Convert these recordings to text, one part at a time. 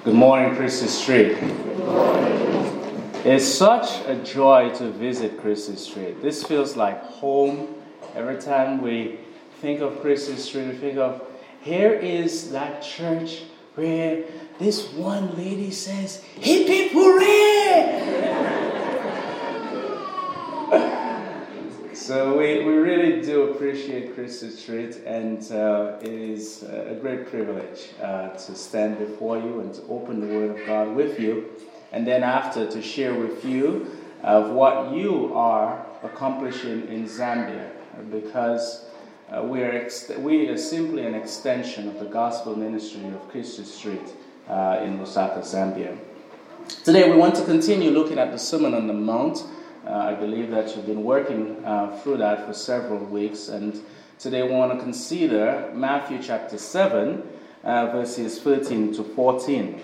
Good morning, Christie Street. It's such a joy to visit Christie Street. This feels like home. Every time we think of Christie Street, we think of, here is that church where this one lady says, "Hip hip hooray!" So we really do appreciate Christie Street, and it is a great privilege to stand before you and to open the Word of God with you, and then after to share with you of what you are accomplishing in Zambia, because we are simply an extension of the gospel ministry of Christie Street in Lusaka, Zambia. Today we want to continue looking at the Sermon on the Mount. I believe that you've been working through that for several weeks, and today we want to consider Matthew chapter 7, verses 13 to 14.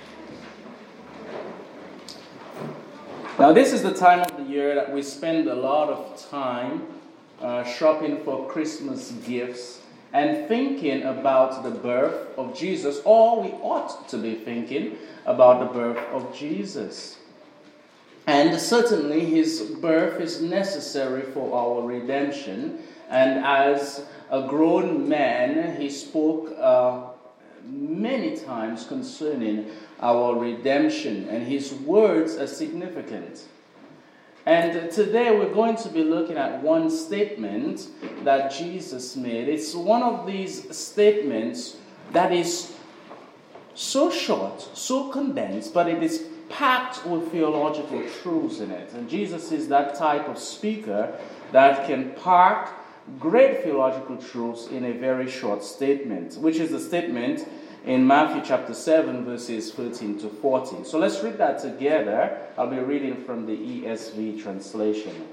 Now, this is the time of the year that we spend a lot of time shopping for Christmas gifts and thinking about the birth of Jesus, or we ought to be thinking about the birth of Jesus. And certainly his birth is necessary for our redemption. And as a grown man, he spoke many times concerning our redemption. And his words are significant. And today we're going to be looking at one statement that Jesus made. It's one of these statements that is so short, so condensed, but it is packed with theological truths in it. And Jesus is that type of speaker that can pack great theological truths in a very short statement, which is the statement in Matthew chapter 7, verses 13 to 14. So let's read that together. I'll be reading from the ESV translation.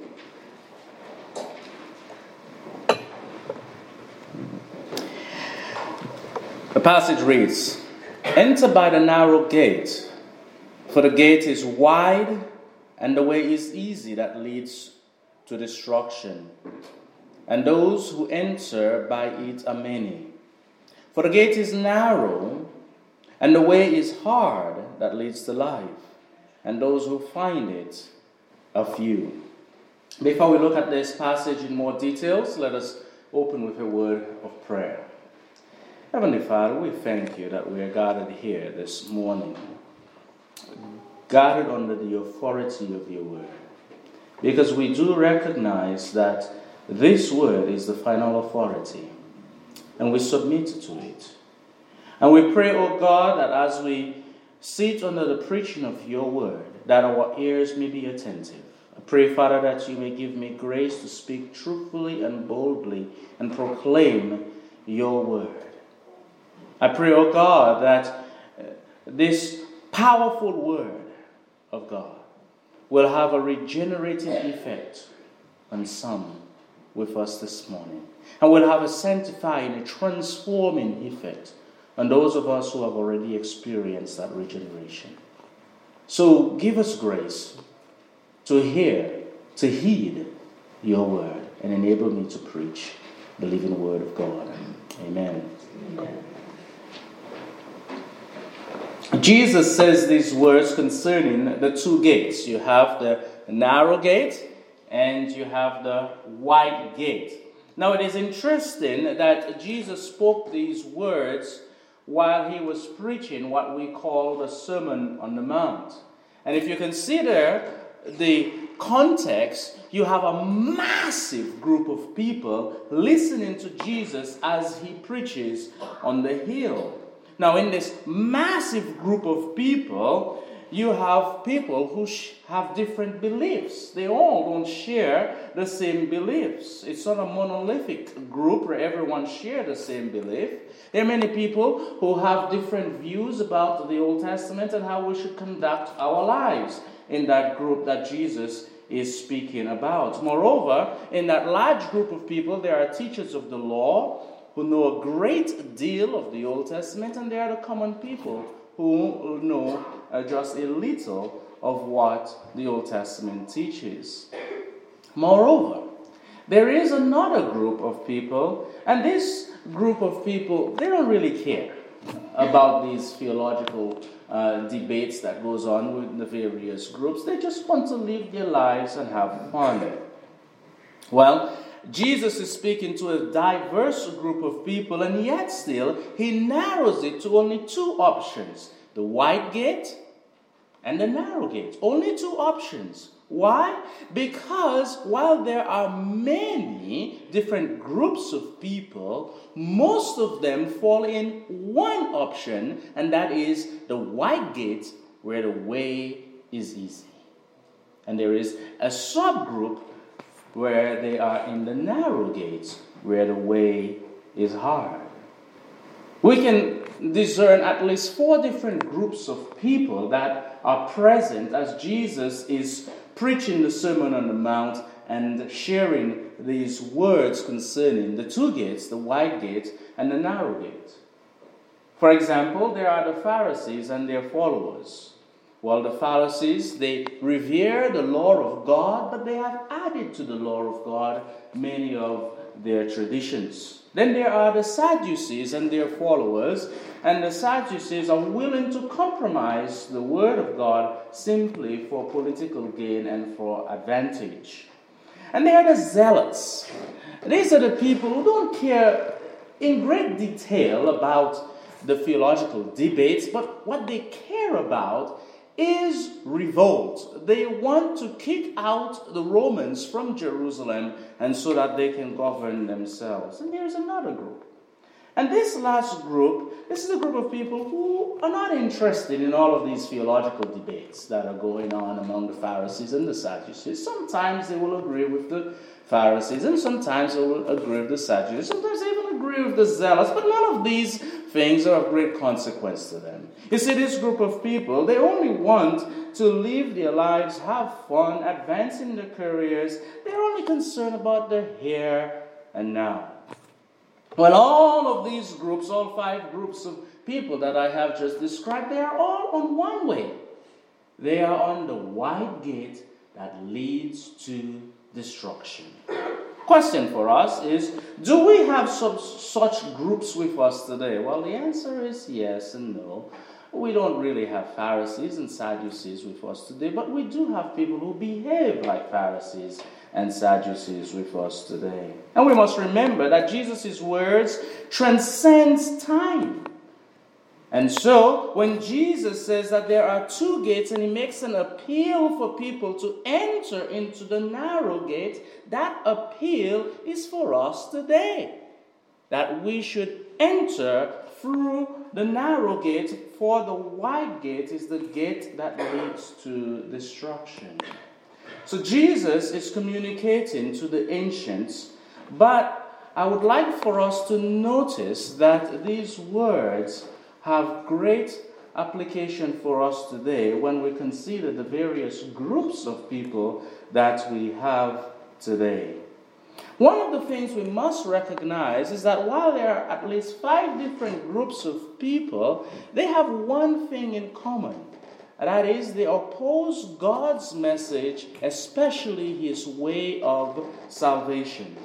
The passage reads, "Enter by the narrow gate, for the gate is wide, and the way is easy that leads to destruction. And those who enter by it are many. For the gate is narrow, and the way is hard that leads to life, and those who find it are few." Before we look at this passage in more details, let us open with a word of prayer. Heavenly Father, we thank you that we are gathered here this morning, gathered under the authority of your word, because we do recognize that this word is the final authority, and we submit to it. And we pray, O God, that as we sit under the preaching of your word, that our ears may be attentive. I pray, Father, that you may give me grace to speak truthfully and boldly and proclaim your word. I pray, O God, that this powerful word of God will have a regenerating effect on some with us this morning, and will have a sanctifying, a transforming effect on those of us who have already experienced that regeneration. So give us grace to hear, to heed your word, and enable me to preach the living word of God. Amen. Amen. Jesus says these words concerning the two gates. You have the narrow gate and you have the wide gate. Now it is interesting that Jesus spoke these words while he was preaching what we call the Sermon on the Mount. And if you consider the context, you have a massive group of people listening to Jesus as he preaches on the hill. Now, in this massive group of people, you have people who have different beliefs. They all don't share the same beliefs. It's not a monolithic group where everyone shares the same belief. There are many people who have different views about the Old Testament and how we should conduct our lives in that group that Jesus is speaking about. Moreover, in that large group of people, there are teachers of the law who know a great deal of the Old Testament, and there are the common people who know just a little of what the Old Testament teaches. Moreover, there is another group of people, and this group of people, they don't really care. about these theological debates that goes on with the various groups. They just want to live their lives and have fun. Well, Jesus is speaking to a diverse group of people, and yet still he narrows it to only two options: the wide gate and the narrow gate. Only two options. Why? Because while there are many different groups of people, most of them fall in one option, and that is the wide gate, where the way is easy. And there is a subgroup where they are in the narrow gate, where the way is hard. We can discern at least 4 different groups of people that are present as Jesus is preaching the Sermon on the Mount and sharing these words concerning the 2 gates, the wide gate and the narrow gate. For example, there are the Pharisees and their followers. Well, the Pharisees, they revere the law of God, but they have added to the law of God many of their traditions. Then there are the Sadducees and their followers, and the Sadducees are willing to compromise the word of God simply for political gain and for advantage. And there are the Zealots. These are the people who don't care in great detail about the theological debates, but what they care about is revolt. They want to kick out the Romans from Jerusalem, and so that they can govern themselves. And there's another group. And this last group, this is a group of people who are not interested in all of these theological debates that are going on among the Pharisees and the Sadducees. Sometimes they will agree with the Pharisees, and sometimes they will agree with the Sadducees. Sometimes they even agree with the Zealots, but none of these things are of great consequence to them. You see, this group of people, they only want to live their lives, have fun, advance in their careers. They're only concerned about the here and now. Well, all of these groups, all 5 groups of people that I have just described, they are all on one way. They are on the wide gate that leads to destruction. Question for us is, do we have such groups with us today? Well, the answer is yes and no. We don't really have Pharisees and Sadducees with us today, but we do have people who behave like Pharisees and Sadducees with us today. And we must remember that Jesus' words transcends time. And so, when Jesus says that there are 2 gates and he makes an appeal for people to enter into the narrow gate, that appeal is for us today. That we should enter through the narrow gate, for the wide gate is the gate that leads to destruction. So Jesus is communicating to the ancients, but I would like for us to notice that these words have great application for us today when we consider the various groups of people that we have today. One of the things we must recognize is that while there are at least 5 different groups of people, they have one thing in common. And that is, they oppose God's message, especially his way of salvation.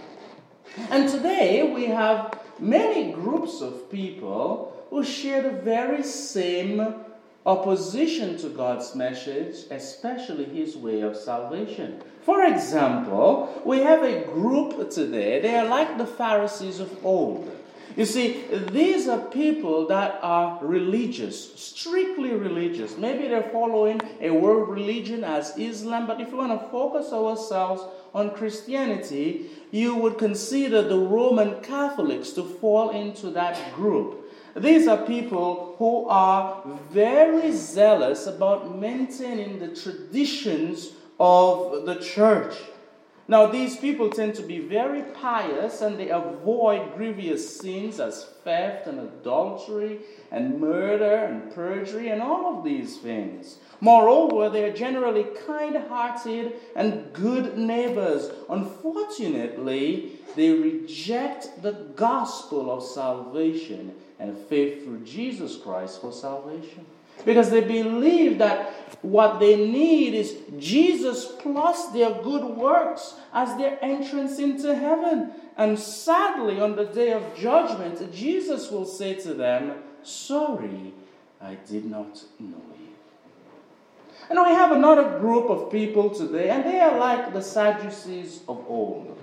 And today we have many groups of people who share the very same opposition to God's message, especially his way of salvation. For example, we have a group today, they are like the Pharisees of old. You see, these are people that are religious, strictly religious. Maybe they're following a world religion as Islam, but if we want to focus ourselves on Christianity, you would consider the Roman Catholics to fall into that group. These are people who are very zealous about maintaining the traditions of the church. Now, these people tend to be very pious, and they avoid grievous sins as theft and adultery and murder and perjury and all of these things. Moreover, they are generally kind-hearted and good neighbors. Unfortunately, they reject the gospel of salvation and faith through Jesus Christ for salvation. because they believe that what they need is Jesus plus their good works as their entrance into heaven. And sadly, on the day of judgment, Jesus will say to them, "Sorry, I did not know you." And we have another group of people today, and they are like the Sadducees of old.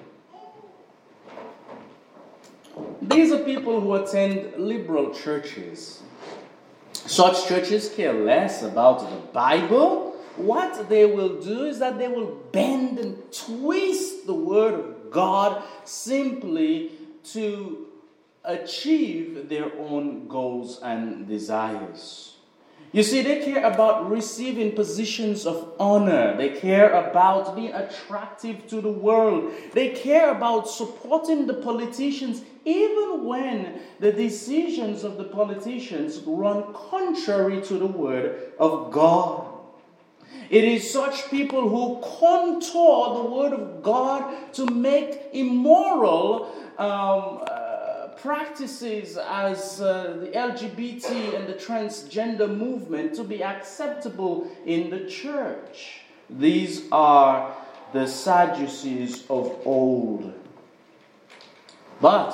These are people who attend liberal churches. Such churches care less about the Bible. What they will do is that they will bend and twist the Word of God simply to achieve their own goals and desires. You see, they care about receiving positions of honor. They care about being attractive to the world. They care about supporting the politicians even when the decisions of the politicians run contrary to the Word of God. It is such people who contour the Word of God to make immoral practices as the LGBT and the transgender movement to be acceptable in the church. These are the Sadducees of old. But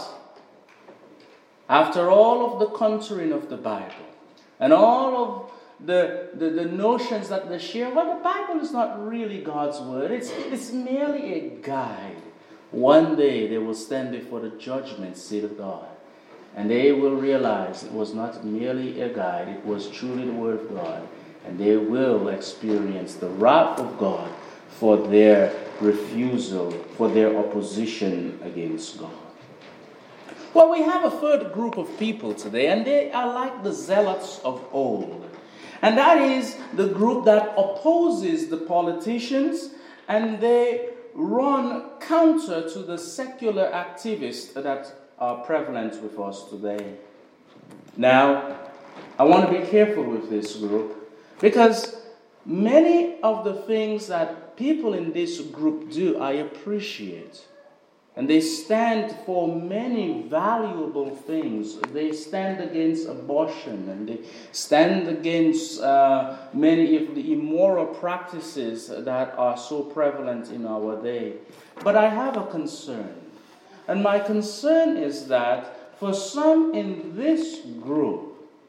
after all of the contouring of the Bible and all of the notions that they share, well, the Bible is not really God's word. It's merely a guide. One day they will stand before the judgment seat of God, and they will realize it was not merely a guide, it was truly the Word of God, and they will experience the wrath of God for their refusal, for their opposition against God. Well, we have a third group of people today, and they are like the zealots of old. And that is the group that opposes the politicians, and they run counter to the secular activists that are prevalent with us today. Now, I want to be careful with this group, because many of the things that people in this group do, I appreciate. And they stand for many valuable things. They stand against abortion, and they stand against many of the immoral practices that are so prevalent in our day. But I have a concern. And my concern is that for some in this group,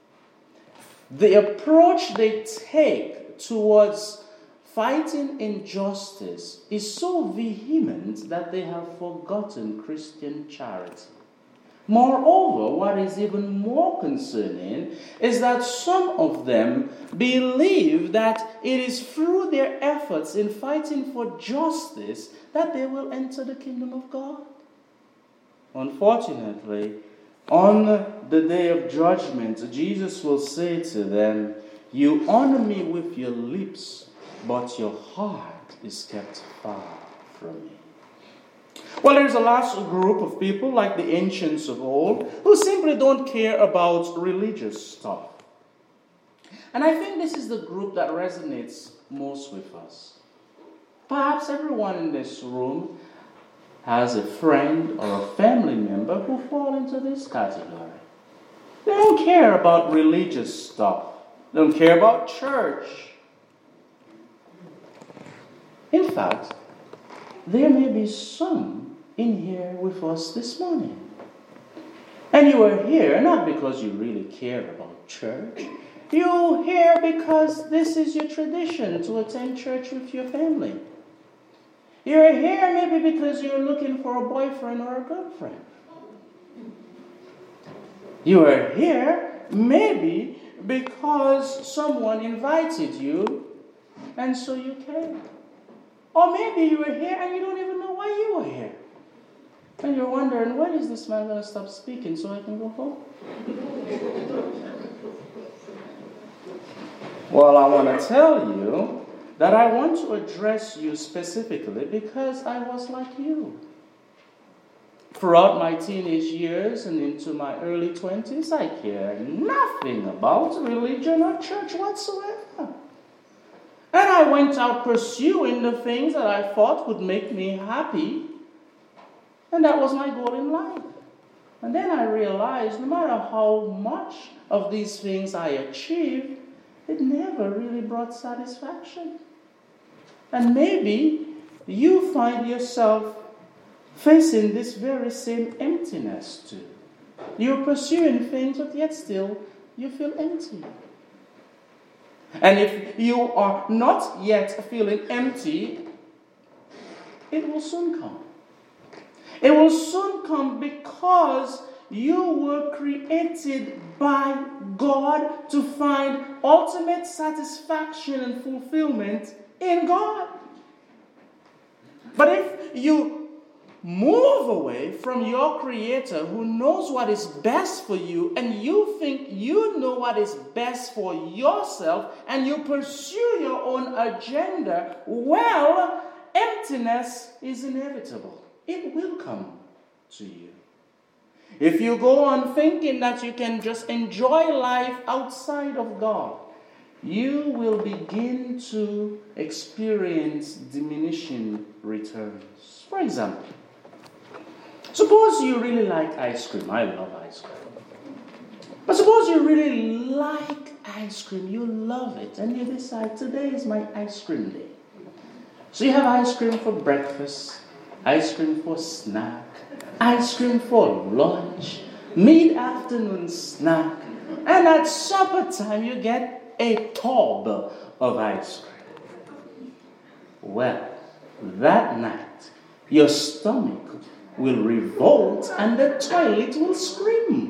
the approach they take towards fighting injustice is so vehement that they have forgotten Christian charity. Moreover, what is even more concerning is that some of them believe that it is through their efforts in fighting for justice that they will enter the kingdom of God. Unfortunately, on the day of judgment, Jesus will say to them, "You honor me with your lips, but your heart is kept far from me." Well, there's a last group of people, like the ancients of old, who simply don't care about religious stuff. And I think this is the group that resonates most with us. Perhaps everyone in this room has a friend or a family member who fall into this category. They don't care about religious stuff. They don't care about church. In fact, there may be some in here with us this morning. And you are here not because you really care about church. You're here because this is your tradition to attend church with your family. You're here maybe because you're looking for a boyfriend or a girlfriend. You are here maybe because someone invited you and so you came. Or maybe you were here and you don't even know why you were here. And you're wondering, when is this man going to stop speaking so I can go home? Well, I want to tell you that I want to address you specifically because I was like you. Throughout my teenage years and into my early 20s, I cared nothing about religion or church whatsoever. And I went out pursuing the things that I thought would make me happy. And that was my goal in life. And then I realized no matter how much of these things I achieved, it never really brought satisfaction. And maybe you find yourself facing this very same emptiness too. You're pursuing things, but yet still you feel empty. And if you are not yet feeling empty, it will soon come. It will soon come because you were created by God to find ultimate satisfaction and fulfillment in God. But if you move away from your Creator who knows what is best for you, and you think you know what is best for yourself, and you pursue your own agenda, well, emptiness is inevitable. It will come to you. If you go on thinking that you can just enjoy life outside of God, you will begin to experience diminishing returns. For example, suppose you really like ice cream. I love ice cream. But suppose you really like ice cream. You love it. And you decide, today is my ice cream day. So you have ice cream for breakfast, ice cream for snack, ice cream for lunch, mid-afternoon snack. And at supper time, you get a tub of ice cream. Well, that night, your stomach will revolt and the toilet will scream.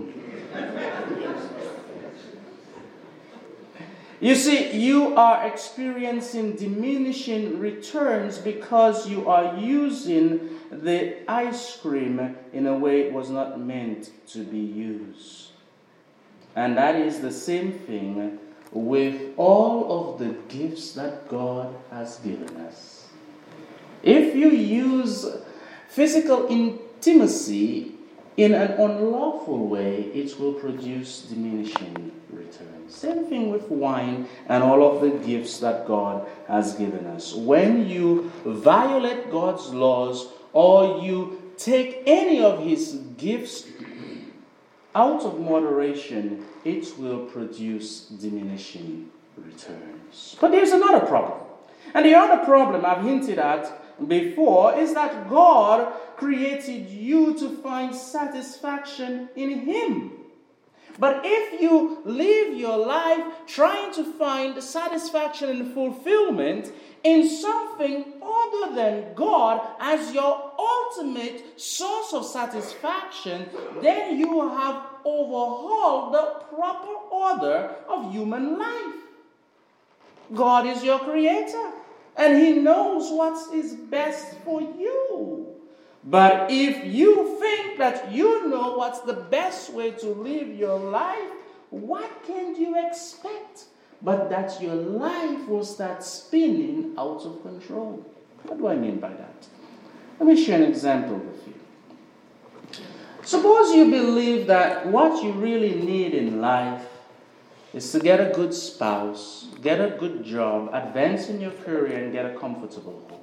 You see, you are experiencing diminishing returns because you are using the ice cream in a way it was not meant to be used. And that is the same thing with all of the gifts that God has given us. If you use physical intimacy in an unlawful way, it will produce diminishing returns. Same thing with wine and all of the gifts that God has given us. When you violate God's laws or you take any of His gifts out of moderation, it will produce diminishing returns. But there's another problem. And the other problem I've hinted at before is that God created you to find satisfaction in Him. But if you live your life trying to find satisfaction and fulfillment in something other than God as your ultimate source of satisfaction, then you have overhauled the proper order of human life. God is your creator, and He knows what is best for you. But if you think that you know what's the best way to live your life, what can you expect but that your life will start spinning out of control? What do I mean by that? Let me share an example with you. Suppose you believe that what you really need in life is to get a good spouse, get a good job, advance in your career, and get a comfortable home.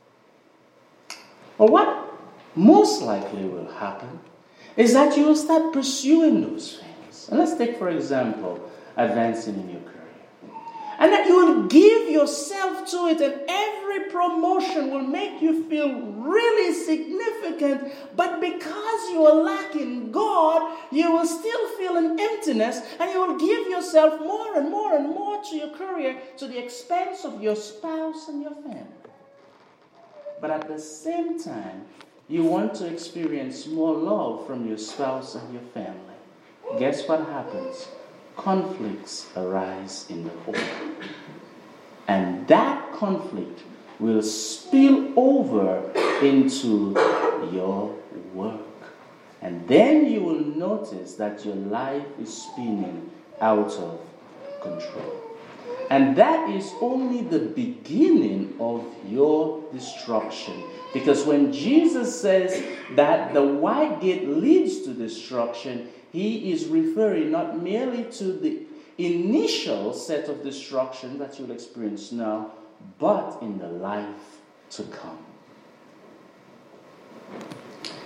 Well, what most likely will happen is that you will start pursuing those things. And let's take, for example, advancing in your career. And that you will give yourself to it, and every promotion will make you feel really significant. But because you are lacking God, you will still feel an emptiness, and you will give yourself more and more and more to your career to the expense of your spouse and your family. But at the same time, you want to experience more love from your spouse and your family. Guess what happens? Conflicts arise in the home. And that conflict will spill over into your work. And then you will notice that your life is spinning out of control. And that is only the beginning of your destruction. Because when Jesus says that the wide gate leads to destruction, He is referring not merely to the initial set of destruction that you'll experience now, but in the life to come.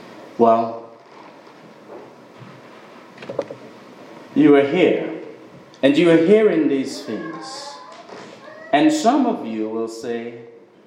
Well, you are here, And you are hearing these things. And some of you will say,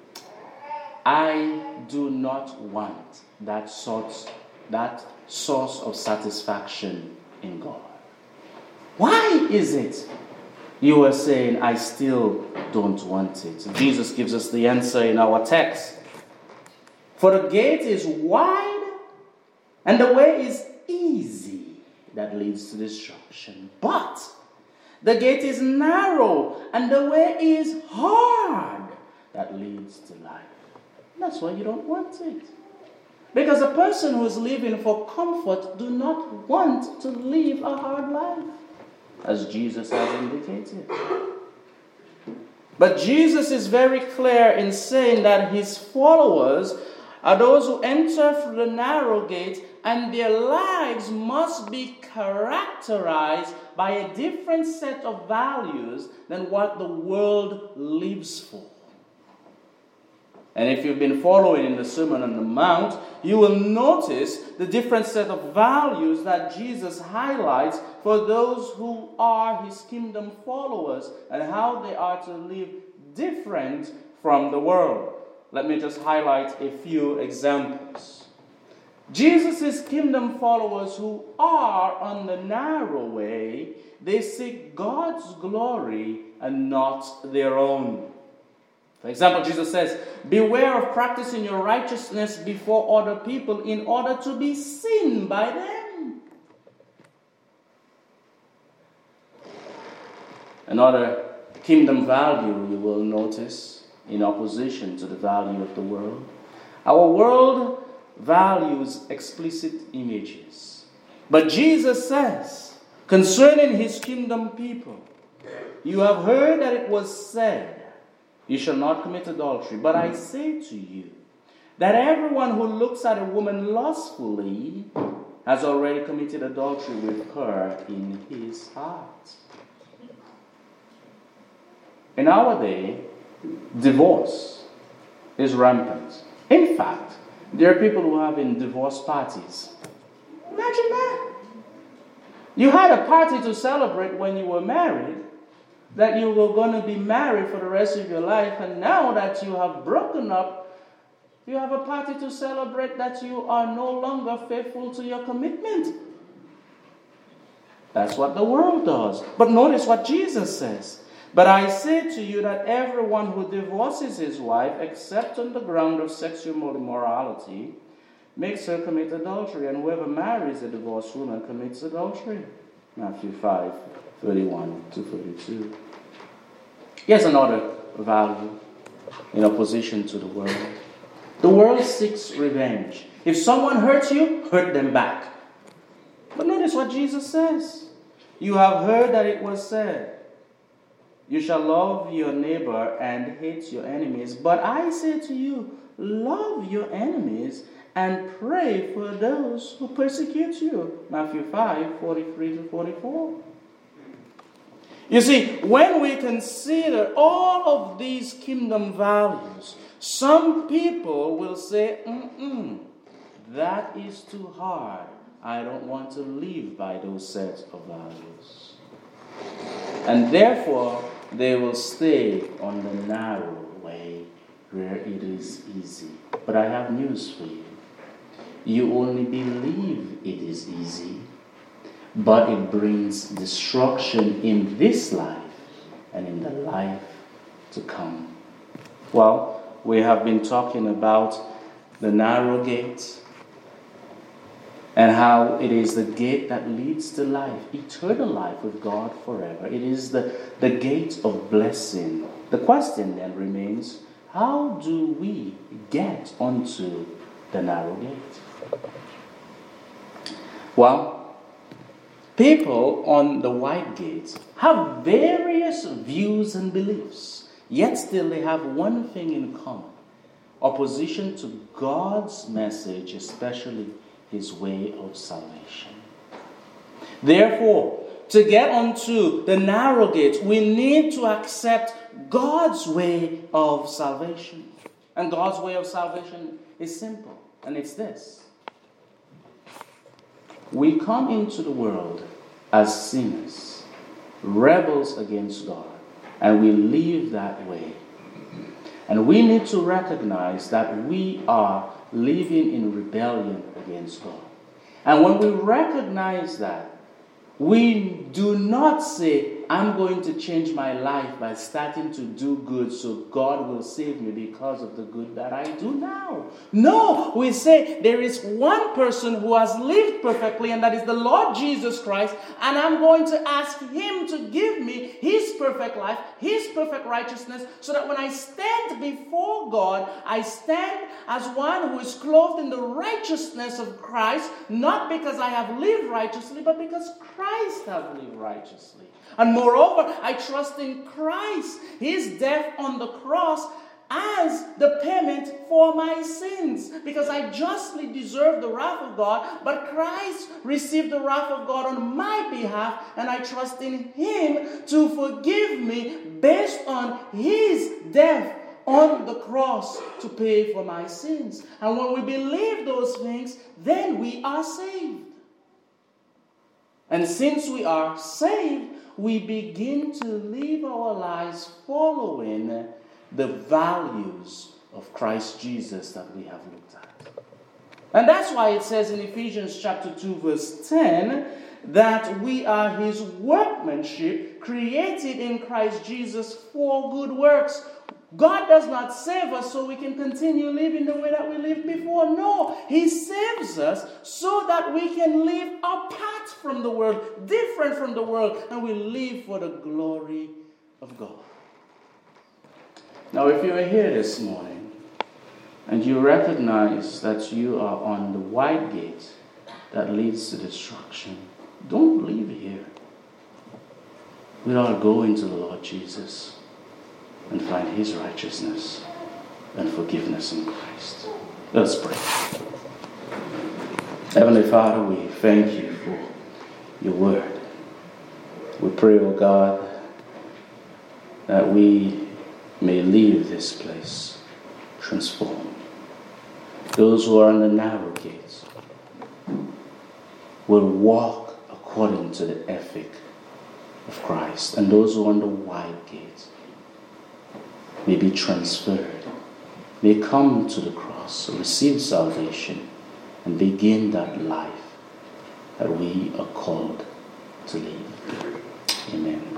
I do not want that source of satisfaction in God. Why is it you are saying, I still don't want it? Jesus gives us the answer in our text. For the gate is wide and the way is easy that leads to destruction. But the gate is narrow and the way is hard that leads to life. That's why you don't want it. Because a person who is living for comfort do not want to live a hard life, as Jesus has indicated. But Jesus is very clear in saying that his followers are those who enter through the narrow gate, and their lives must be characterized by a different set of values than what the world lives for. And if you've been following in the Sermon on the Mount, you will notice the different set of values that Jesus highlights for those who are his kingdom followers and how they are to live different from the world. Let me just highlight a few examples. Jesus' kingdom followers who are on the narrow way, they seek God's glory and not their own. For example, Jesus says, beware of practicing your righteousness before other people in order to be seen by them. Another kingdom value you will notice in opposition to the value of the world. Our world values explicit images. But Jesus says, concerning his kingdom people, you have heard that it was said, you shall not commit adultery. But I say to you that everyone who looks at a woman lustfully has already committed adultery with her in his heart. In our day, divorce is rampant. In fact, there are people who are having divorce parties. Imagine that. You had a party to celebrate when you were married, that you were going to be married for the rest of your life, and now that you have broken up, you have a party to celebrate that you are no longer faithful to your commitment. That's what the world does. But notice what Jesus says. But I say to you that everyone who divorces his wife, except on the ground of sexual immorality, makes her commit adultery, and whoever marries a divorced woman commits adultery. Matthew 5:31-32. Here's another value in opposition to the world. The world seeks revenge. If someone hurts you, hurt them back. But notice what Jesus says. You have heard that it was said, you shall love your neighbor and hate your enemies. But I say to you, love your enemies and pray for those who persecute you. Matthew 5:43-44. You see, when we consider all of these kingdom values, some people will say, that is too hard. I don't want to live by those sets of values. And therefore, they will stay on the narrow way where it is easy. But I have news for you. You only believe it is easy, but it brings destruction in this life and in the life to come. Well, we have been talking about the narrow gate and how it is the gate that leads to life, eternal life with God forever. It is the gate of blessing. The question then remains, how do we get onto the narrow gate? Well, people on the wide gate have various views and beliefs, yet still they have one thing in common: opposition to God's message, especially his way of salvation. Therefore, to get onto the narrow gate, we need to accept God's way of salvation. And God's way of salvation is simple, and it's this. We come into the world as sinners, rebels against God, and we live that way. And we need to recognize that we are living in rebellion against God. And when we recognize that, we do not say, I'm going to change my life by starting to do good so God will save me because of the good that I do now. No, we say there is one person who has lived perfectly, and that is the Lord Jesus Christ, and I'm going to ask Him to give me His perfect life, His perfect righteousness, so that when I stand before God, I stand as one who is clothed in the righteousness of Christ, not because I have lived righteously, but because Christ has lived righteously. And moreover, I trust in Christ, His death on the cross, as the payment for my sins. Because I justly deserve the wrath of God, but Christ received the wrath of God on my behalf, and I trust in Him to forgive me based on His death on the cross to pay for my sins. And when we believe those things, then we are saved. And since we are saved, we begin to live our lives following the values of Christ Jesus that we have looked at. And that's why it says in Ephesians chapter 2 verse 10 that we are His workmanship, created in Christ Jesus for good works. God does not save us so we can continue living the way that we lived before. No, He saves us so that we can live apart from the world, different from the world, and we live for the glory of God. Now, if you are here this morning and you recognize that you are on the wide gate that leads to destruction, don't leave here without going to the Lord Jesus and find His righteousness and forgiveness in Christ. Let's pray. Heavenly Father, we thank You for Your word. We pray, O God, that we may leave this place transformed. Those who are on the narrow gate will walk according to the ethic of Christ, and those who are on the wide gate may be transferred, may come to the cross, receive salvation, and begin that life that we are called to live. Amen.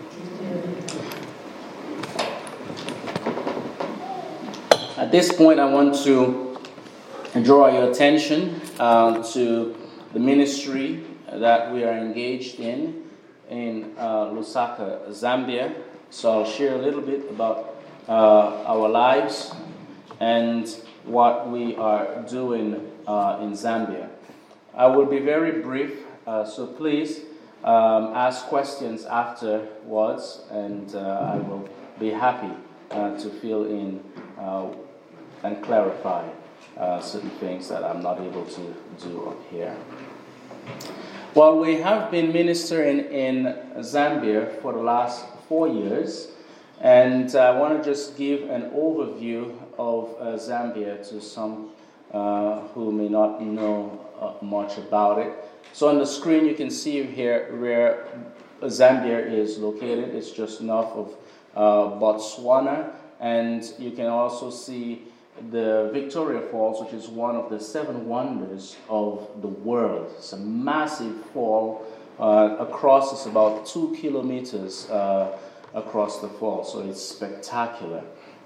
At this point, I want to draw your attention to the ministry that we are engaged in Lusaka, Zambia. So I'll share a little bit about our lives and what we are doing in Zambia. I will be very brief, so please ask questions afterwards, and I will be happy to fill in and clarify certain things that I'm not able to do up here. Well, we have been ministering in Zambia for the last 4 years. And I want to just give an overview of Zambia to some who may not know much about it. So on the screen you can see here where Zambia is located. It's just north of Botswana. And you can also see the Victoria Falls, which is one of the 7 wonders of the world. It's a massive fall. Across, it's about 2 kilometers across the fall, so it's spectacular.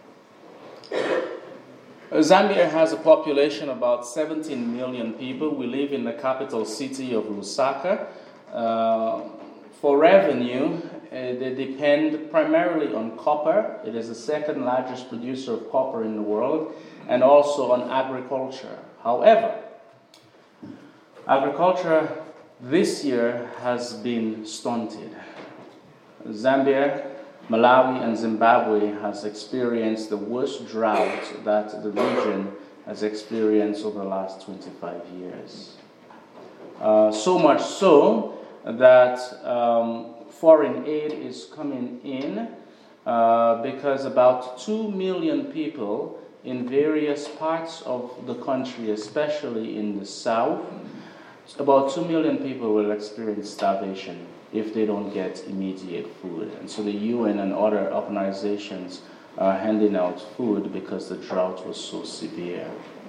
Zambia has a population of about 17 million people. We live in the capital city of Lusaka. For revenue, they depend primarily on copper. It is the second largest producer of copper in the world, and also on agriculture. However, agriculture this year has been stunted. Zambia, Malawi, and Zimbabwe has experienced the worst drought that the region has experienced over the last 25 years. So much so that foreign aid is coming in because about 2 million people in various parts of the country, especially in the south, about 2 million people will experience starvation if they don't get immediate food. And so the UN and other organizations are handing out food because the drought was so severe.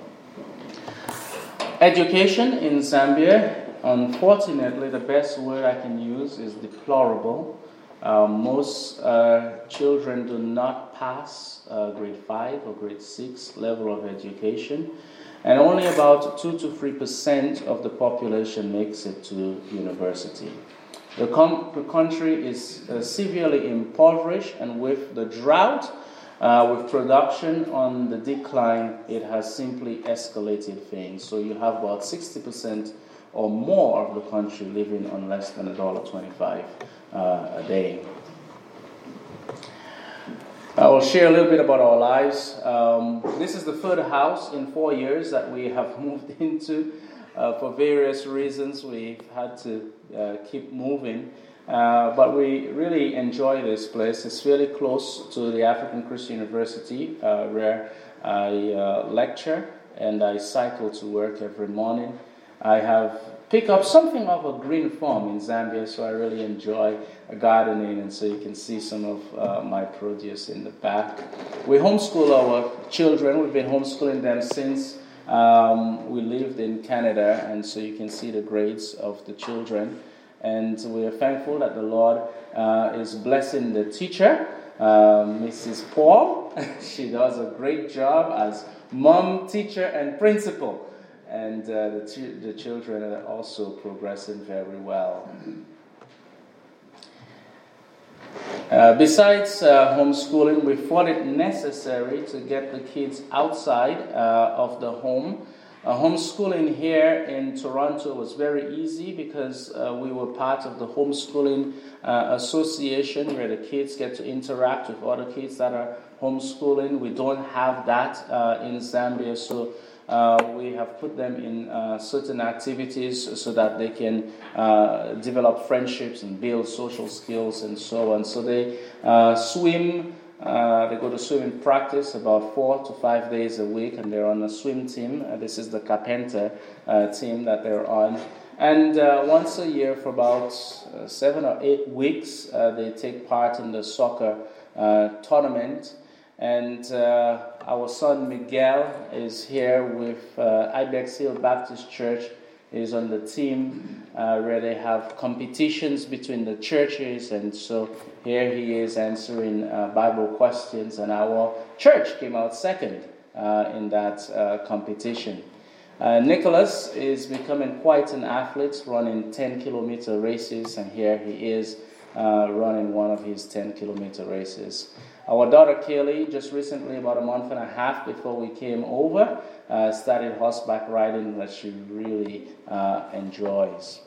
Education in Zambia, unfortunately, the best word I can use is deplorable. Most children do not pass grade 5 or grade 6 level of education, and only about 2 to 3% of the population makes it to university. The country is severely impoverished, and with the drought, with production on the decline, it has simply escalated things. So you have about 60% or more of the country living on less than $1.25 a day. I will share a little bit about our lives. This is the third house in 4 years that we have moved into. For various reasons, we've had to keep moving. But we really enjoy this place. It's fairly close to the African Christian University, where I lecture and I cycle to work every morning. I have picked up something of a green thumb in Zambia, so I really enjoy gardening, and so you can see some of my produce in the back. We homeschool our children. We've been homeschooling them since we lived in Canada, and so you can see the grades of the children. And we are thankful that the Lord is blessing the teacher, Mrs. Paul. She does a great job as mom, teacher, and principal. And the children are also progressing very well. Besides homeschooling, we thought it necessary to get the kids outside of the home. Homeschooling here in Toronto was very easy because we were part of the homeschooling association where the kids get to interact with other kids that are homeschooling. We don't have that in Zambia, so we have put them in certain activities so that they can develop friendships and build social skills and so on. So they swim. They go to swimming practice about 4 to 5 days a week, and they're on a swim team. This is the Carpenter team that they're on. And once a year for about 7 or 8 weeks, they take part in the soccer tournament. And our son Miguel is here with Ibex Hill Baptist Church. He's on the team where they have competitions between the churches, and so here he is answering Bible questions, and our church came out second in that competition. Nicholas is becoming quite an athlete, running 10-kilometer races, and here he is running one of his 10-kilometer races. Our daughter Kaylee, just recently, about a month and a half before we came over, started horseback riding that she really enjoys.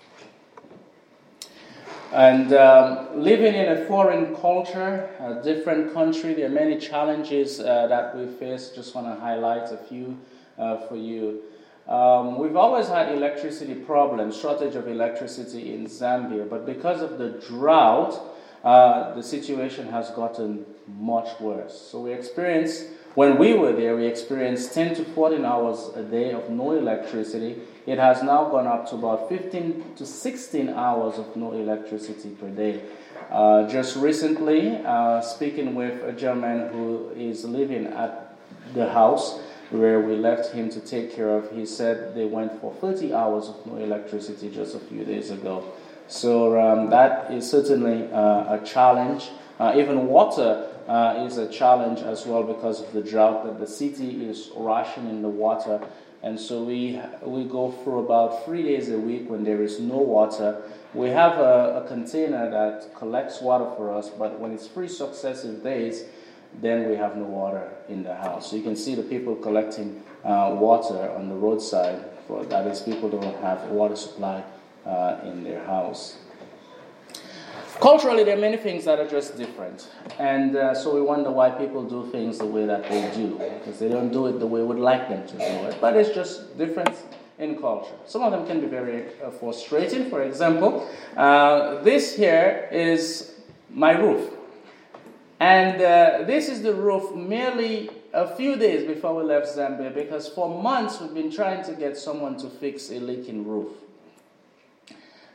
And living in a foreign culture, a different country, there are many challenges that we face. Just want to highlight a few for you. We've always had electricity problems, shortage of electricity in Zambia, but because of the drought, the situation has gotten much worse. So when we were there, we experienced 10 to 14 hours a day of no electricity. It has now gone up to about 15 to 16 hours of no electricity per day. Just recently, speaking with a gentleman who is living at the house where we left him to take care of, he said they went for 30 hours of no electricity just a few days ago. So that is certainly a challenge. Even water is a challenge as well because of the drought, that the city is rationing the water. And so we go through about 3 days a week when there is no water. We have a container that collects water for us, but when it's 3 successive days, then we have no water in the house. So you can see the people collecting water on the roadside. That is, people don't have water supply in their house. Culturally, there are many things that are just different. And so we wonder why people do things the way that they do, because they don't do it the way we would like them to do it. But it's just different in culture. Some of them can be very frustrating. For example, this here is my roof. And this is the roof merely a few days before we left Zambia, because for months we've been trying to get someone to fix a leaking roof.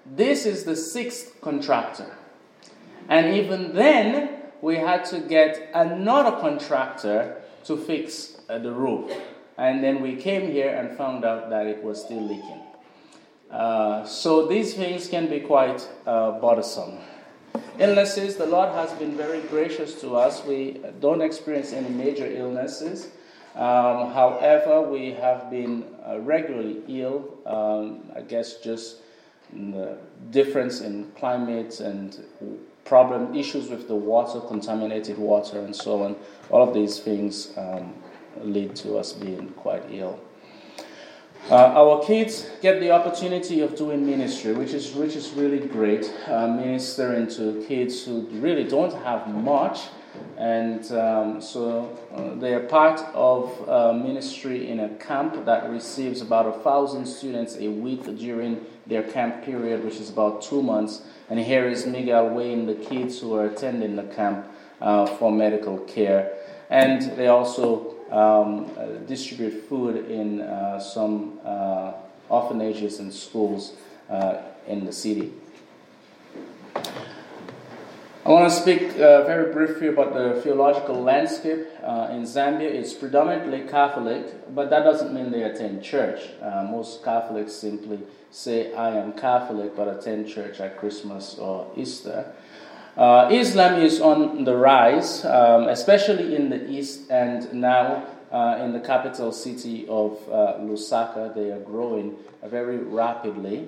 This is the 6th contractor. And even then, we had to get another contractor to fix the roof. And then we came here and found out that it was still leaking. So these things can be quite bothersome. Illnesses, the Lord has been very gracious to us. We don't experience any major illnesses. However, we have been regularly ill. I guess just the difference in climate and issues with the water, contaminated water and so on. All of these things lead to us being quite ill. Our kids get the opportunity of doing ministry, which is really great. Ministering to kids who really don't have much, and so they are part of ministry in a camp that receives about 1,000 students a week during their camp period, which is about 2 months. And here is Miguel weighing the kids who are attending the camp for medical care, and they also distribute food in some orphanages and schools in the city. I want to speak very briefly about the theological landscape in Zambia. It's predominantly Catholic, but that doesn't mean they attend church. Most Catholics simply say, I am Catholic, but attend church at Christmas or Easter. Islam is on the rise, especially in the east, and now in the capital city of Lusaka, they are growing very rapidly.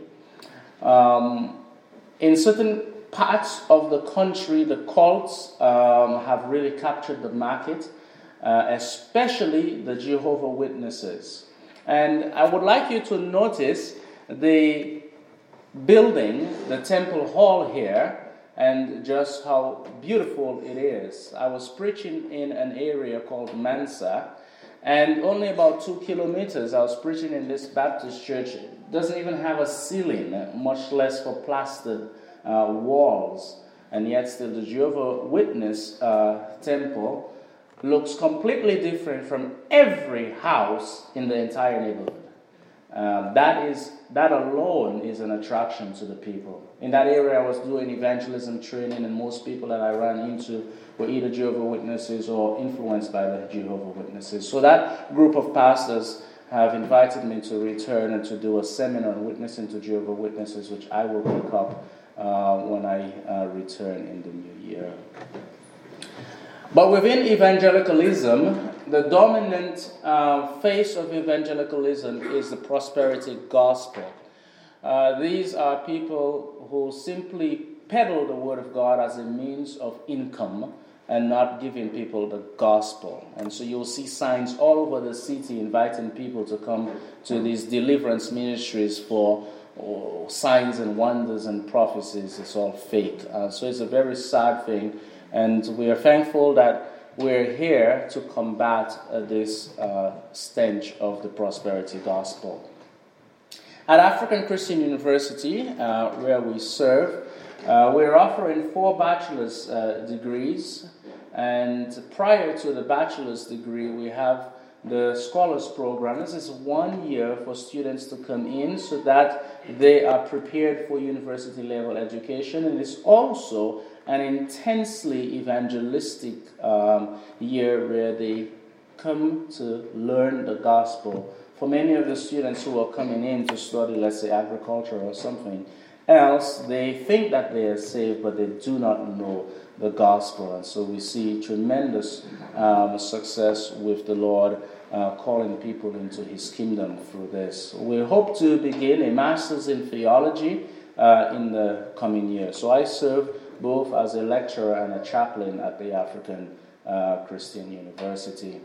In certain parts of the country, the cults have really captured the market, especially the Jehovah's Witnesses. And I would like you to notice the building, the temple hall here, and just how beautiful it is. I was preaching in an area called Mansa, and only about 2 kilometers, I was preaching in this Baptist church. It doesn't even have a ceiling, much less for plastered walls. And yet still the Jehovah's Witness temple looks completely different from every house in the entire neighborhood. That alone is an attraction to the people. In that area, I was doing evangelism training, and most people that I ran into were either Jehovah's Witnesses or influenced by the Jehovah's Witnesses. So that group of pastors have invited me to return and to do a seminar on witnessing to Jehovah's Witnesses, which I will pick up when I return in the new year. But within evangelicalism, the dominant face of evangelicalism is the prosperity gospel. These are people who simply peddle the word of God as a means of income and not giving people the gospel. And so you'll see signs all over the city inviting people to come to these deliverance ministries for signs and wonders and prophecies. It's all fake. So it's a very sad thing. And we are thankful that we're here to combat this stench of the prosperity gospel. At African Christian University, where we serve, we're offering 4 bachelor's degrees. And prior to the bachelor's degree, we have the scholars program. This is 1 year for students to come in so that they are prepared for university level education. And it's also an intensely evangelistic year where they come to learn the gospel. For many of the students who are coming in to study, let's say, agriculture or something else, they think that they are saved, but they do not know the gospel. And so we see tremendous success with the Lord calling people into his kingdom through this. We hope to begin a master's in theology in the coming year. So I serve both as a lecturer and a chaplain at the African Christian University.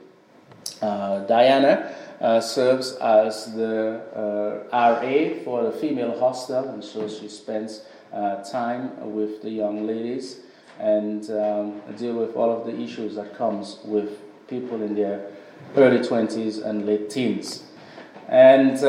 Diana serves as the RA for the female hostel, and so she spends time with the young ladies and deal with all of the issues that comes with people in their early 20s and late teens. And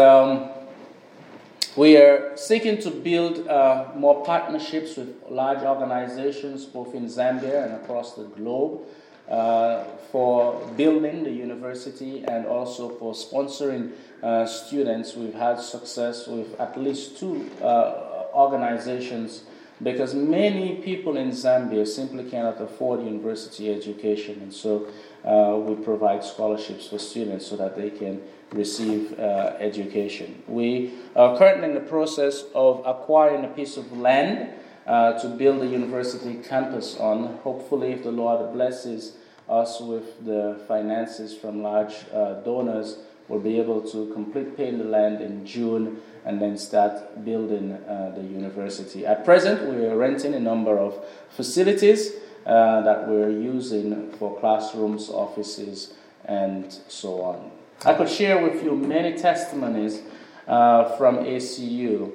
we are seeking to build more partnerships with large organizations, both in Zambia and across the globe, for building the university and also for sponsoring students. We've had success with at least 2 organizations, because many people in Zambia simply cannot afford university education, and so we provide scholarships for students so that they can receive education. We are currently in the process of acquiring a piece of land to build a university campus on. Hopefully, if the Lord blesses us with the finances from large donors, we'll be able to complete paying the land in June and then start building the university. At present, we are renting a number of facilities that we're using for classrooms, offices, and so on. I could share with you many testimonies from ACU.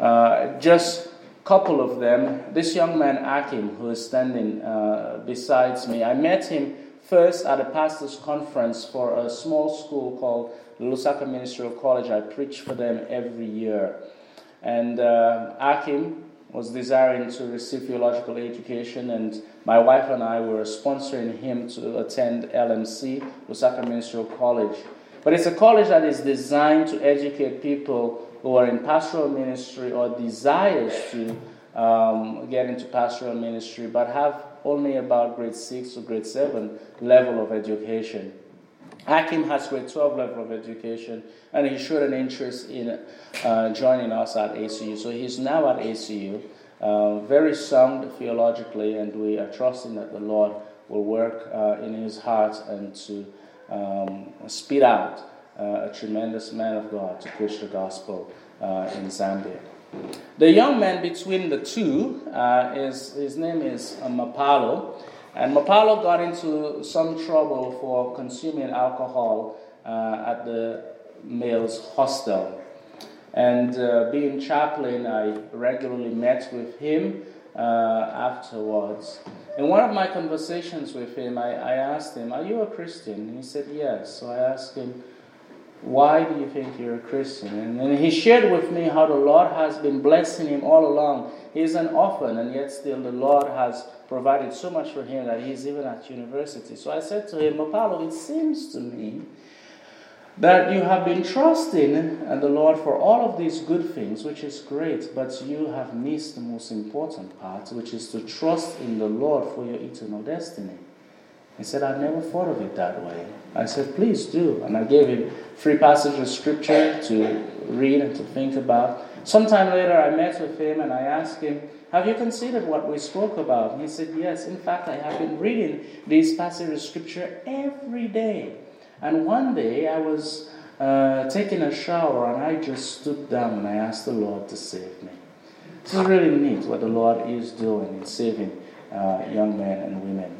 Just a couple of them. This young man, Akim, who is standing beside me, I met him first at a pastor's conference for a small school called the Lusaka Ministerial College. I preach for them every year. And Akim was desiring to receive theological education, and my wife and I were sponsoring him to attend LMC, Lusaka Ministerial College. But it's a college that is designed to educate people who are in pastoral ministry or desires to get into pastoral ministry, but have only about grade 6 to grade 7 level of education. Akim has grade 12 level of education, and he showed an interest in joining us at ACU. So he's now at ACU, very sound theologically, and we are trusting that the Lord will work in his heart and to speed out a tremendous man of God to preach the gospel in Zambia. The young man between the two, his name is Mapalo, and Mapalo got into some trouble for consuming alcohol at the male's hostel. And being chaplain, I regularly met with him afterwards. In one of my conversations with him, I asked him, "Are you a Christian?" And he said, "Yes." So I asked him, "Why do you think you're a Christian?" And then he shared with me how the Lord has been blessing him all along. He's an orphan, and yet still the Lord has provided so much for him that he's even at university. So I said to him, "Mapalo, it seems to me that you have been trusting the Lord for all of these good things, which is great, but you have missed the most important part, which is to trust in the Lord for your eternal destiny." He said, "I never thought of it that way." I said, "Please do." And I gave him 3 passages of scripture to read and to think about. Sometime later, I met with him and I asked him, "Have you considered what we spoke about?" And he said, "Yes. In fact, I have been reading these passages of scripture every day. And one day I was taking a shower and I just stooped down and I asked the Lord to save me." This is really neat what the Lord is doing in saving young men and women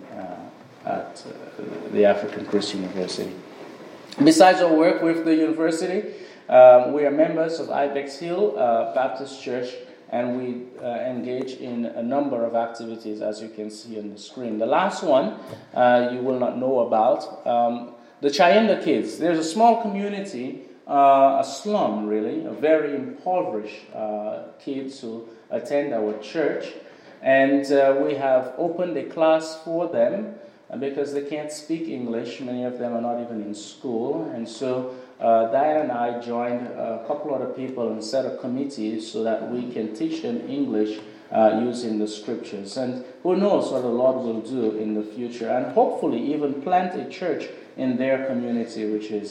at the African Christian University. Besides our work with the university, we are members of Ibex Hill Baptist Church, and we engage in a number of activities, as you can see on the screen. The last one you will not know about, the Chayenda kids. There's a small community, a slum really, a very impoverished kids who attend our church, and we have opened a class for them. Because they can't speak English, many of them are not even in school. And so Diane and I joined a couple other people and set a committee so that we can teach them English using the scriptures. And who knows what the Lord will do in the future. And hopefully even plant a church in their community,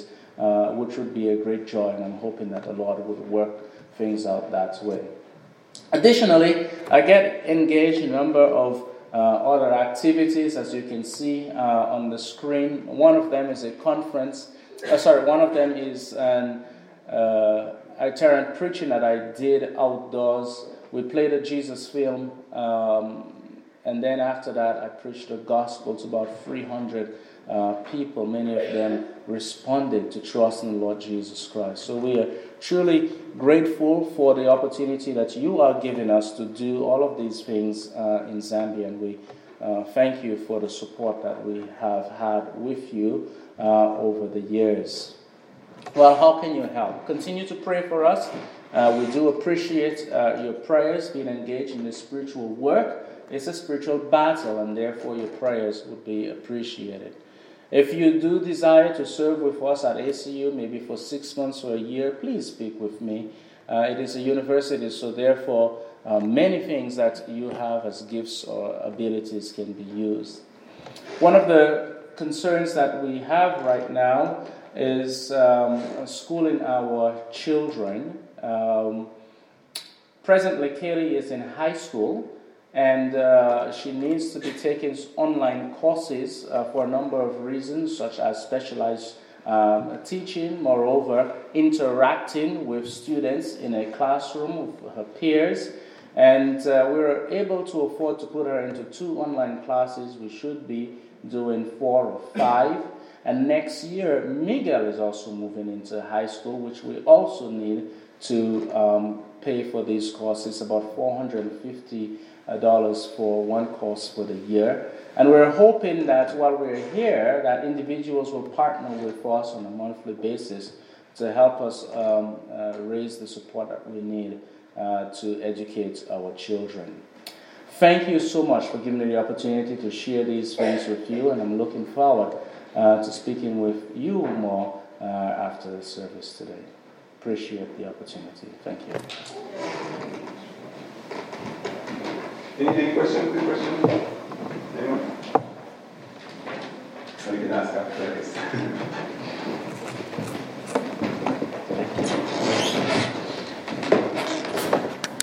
which would be a great joy. And I'm hoping that the Lord would work things out that way. Additionally, I get engaged in a number of other activities, as you can see on the screen. One of them is a conference. One of them is an itinerant preaching that I did outdoors. We played a Jesus film, and then after that, I preached the gospel to about 300 people. Many of them responded to trust in the Lord Jesus Christ. So we are truly grateful for the opportunity that you are giving us to do all of these things in Zambia, and we thank you for the support that we have had with you over the years. Well, how can you help? Continue to pray for us. We do appreciate your prayers, being engaged in the spiritual work. It's a spiritual battle, and therefore your prayers would be appreciated. If you do desire to serve with us at ACU, maybe for 6 months or a year, please speak with me. It is a university, so therefore many things that you have as gifts or abilities can be used. One of the concerns that we have right now is schooling our children. Presently, Kaylee is in high school, and she needs to be taking online courses for a number of reasons, such as specialized teaching, moreover, interacting with students in a classroom with her peers. And we were able to afford to put her into 2 online classes. We should be doing 4 or 5. And next year, Miguel is also moving into high school, which we also need to pay for these courses, about $450 for one course for the year. And we're hoping that while we're here, that individuals will partner with us on a monthly basis to help us raise the support that we need to educate our children. Thank you so much for giving me the opportunity to share these things with you, and I'm looking forward to speaking with you more after the service today. Appreciate the opportunity. Thank you. Any question? Good question? Anyone? So you can ask after this.